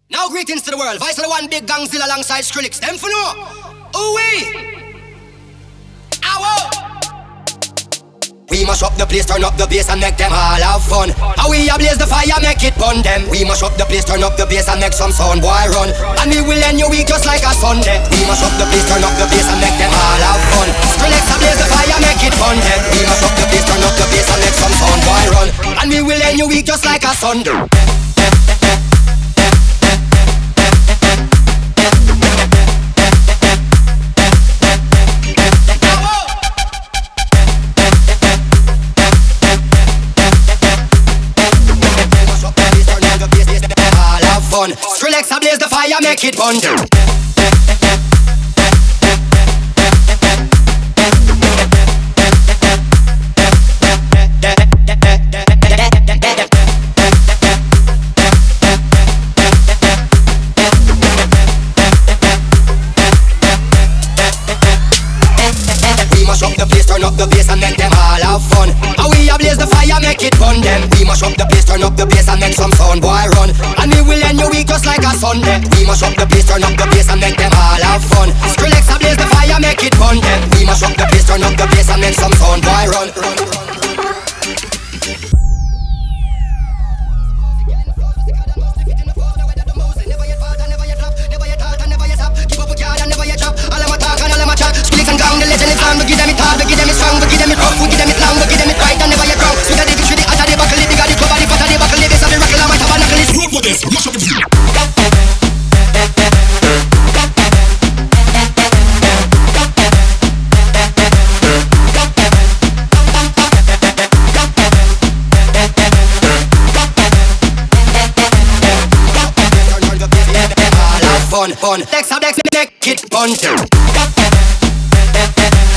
Now greetings to the world. Vice of the one big gangzilla alongside Skrillex. Them for no. Ooh-wee. Ow. We mash up the place, turn up the bass and make them all have fun. How we ablaze the fire, make it burn them. We mash up the place, turn up the bass and make some sound, boy run. And we will end your week just like a Sunday. We mash up the place, turn up the bass and make them all have fun. Skrillex ablaze the fire, make it burn them. We mash up the place, turn up the bass and make some sound, boy run. And we will end your week just like a Sunday. Skrillex ablaze the fire, make it burn. We mash up the place, turn up the bass and make them all have fun. How we ablaze the fire, make it burn them. We mash up the place, turn up the bass and make some sound, boy run. And we will end your week just like a Sunday. We mash up the place, turn up the bass and make them all have fun. Skrillex ablaze the fire, make it burn them. We mash up the place, turn up the bass and make some sound, boy run. Skrillex and gang, the legend is on. We give them it hard, we give them it strong, we give them it rough, we give them it long, we give them it right and never yet wrong. So that they dish with the utter, they buckle it, they got it cover, the butter, they buckle it, they say the rockle, and my tabernacle is road for this. Mash up the beat. Fun, fun. Dex, make it fun.